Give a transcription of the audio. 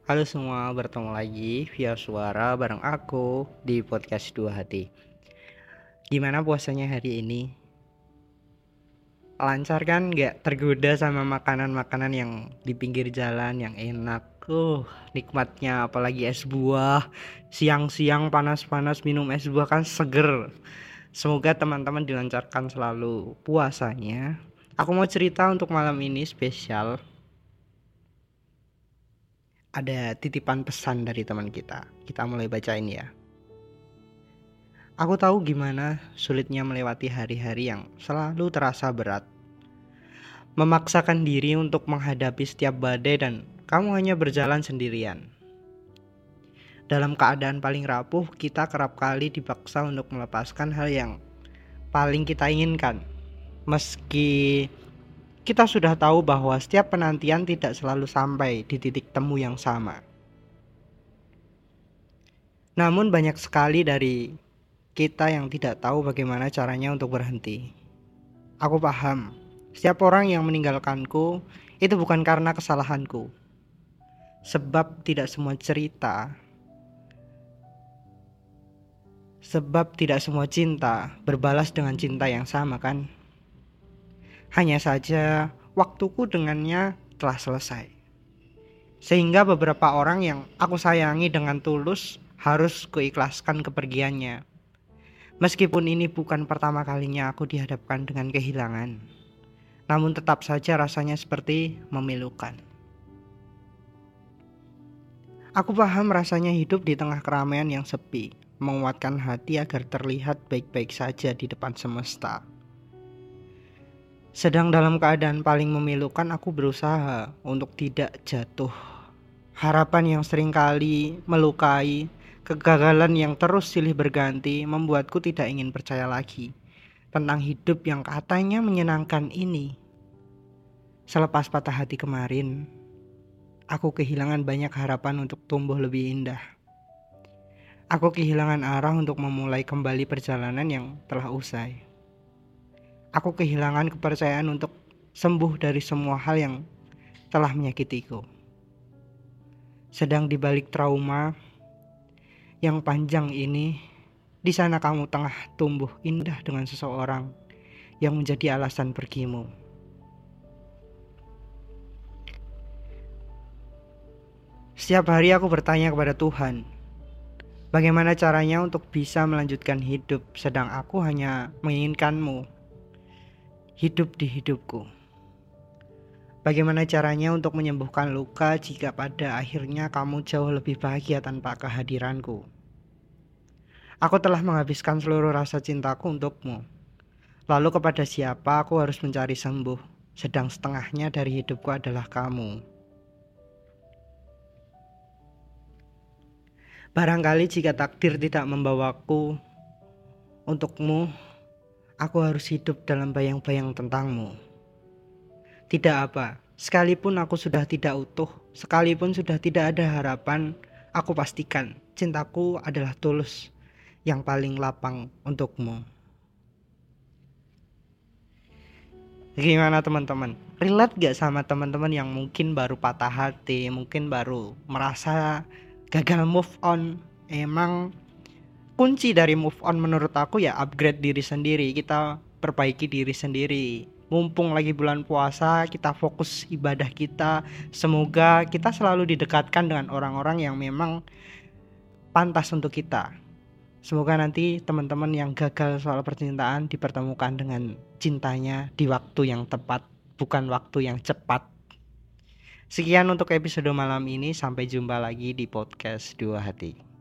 Halo semua, bertemu lagi via suara bareng aku di podcast Dua Hati. Gimana puasanya hari ini? Lancar kan? Gak tergoda sama makanan-makanan yang di pinggir jalan yang enak? Nikmatnya apalagi es buah. Siang-siang panas-panas minum es buah kan seger. Semoga teman-teman dilancarkan selalu puasanya. Aku mau cerita untuk malam ini spesial. Ada titipan pesan dari teman kita. Kita mulai bacain ya. Aku tahu gimana sulitnya melewati hari-hari yang selalu terasa berat. Memaksakan diri untuk menghadapi setiap badai dan kamu hanya berjalan sendirian. Dalam keadaan paling rapuh, kita kerap kali dipaksa untuk melepaskan hal yang paling kita inginkan. Meski kita sudah tahu bahwa setiap penantian tidak selalu sampai di titik temu yang sama. Namun banyak sekali dari kita yang tidak tahu bagaimana caranya untuk berhenti. Aku paham, setiap orang yang meninggalkanku itu bukan karena kesalahanku. Sebab tidak semua cinta berbalas dengan cinta yang sama kan? Hanya saja waktuku dengannya telah selesai. Sehingga beberapa orang yang aku sayangi dengan tulus harus kuikhlaskan kepergiannya. Meskipun ini bukan pertama kalinya aku dihadapkan dengan kehilangan, namun tetap saja rasanya seperti memilukan. Aku paham rasanya hidup di tengah keramaian yang sepi, menguatkan hati agar terlihat baik-baik saja di depan semesta. Sedang dalam keadaan paling memilukan, aku berusaha untuk tidak jatuh. Harapan yang seringkali melukai, kegagalan yang terus silih berganti membuatku tidak ingin percaya lagi tentang hidup yang katanya menyenangkan ini. Selepas patah hati kemarin, aku kehilangan banyak harapan untuk tumbuh lebih indah. Aku kehilangan arah untuk memulai kembali perjalanan yang telah usai. Aku kehilangan kepercayaan untuk sembuh dari semua hal yang telah menyakitiku. Sedang di balik trauma yang panjang ini, di sana kamu tengah tumbuh indah dengan seseorang yang menjadi alasan pergimu. Setiap hari aku bertanya kepada Tuhan, bagaimana caranya untuk bisa melanjutkan hidup, sedang aku hanya menginginkanmu hidup di hidupku. Bagaimana caranya untuk menyembuhkan luka jika pada akhirnya kamu jauh lebih bahagia tanpa kehadiranku. Aku telah menghabiskan seluruh rasa cintaku untukmu. Lalu kepada siapa aku harus mencari sembuh, sedang setengahnya dari hidupku adalah kamu. Barangkali jika takdir tidak membawaku untukmu, aku harus hidup dalam bayang-bayang tentangmu. Tidak apa, sekalipun aku sudah tidak utuh, sekalipun sudah tidak ada harapan, aku pastikan cintaku adalah tulus, yang paling lapang untukmu. Gimana teman-teman? Relate gak sama teman-teman yang mungkin baru patah hati, mungkin baru merasa gagal move on? Emang kunci dari move on menurut aku ya upgrade diri sendiri, kita perbaiki diri sendiri. Mumpung lagi bulan puasa, kita fokus ibadah kita. Semoga kita selalu didekatkan dengan orang-orang yang memang pantas untuk kita. Semoga nanti teman-teman yang gagal soal percintaan dipertemukan dengan cintanya di waktu yang tepat, bukan waktu yang cepat. Sekian untuk episode malam ini, sampai jumpa lagi di podcast Dua Hati.